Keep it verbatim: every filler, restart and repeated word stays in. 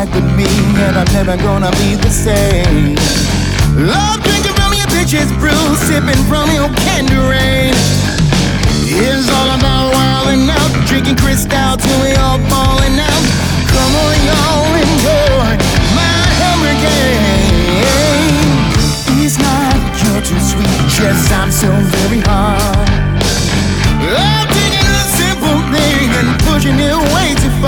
back with me, and I'm never gonna be the same. Love drinking from your bitch's brew, sipping from your candy rain. It's all about wilding out, drinking Cristal till we all falling out. Come on, y'all, enjoy my hurricane. It's not you're too sweet, just I'm so very hard. I'm taking a simple thing and pushing it way too far.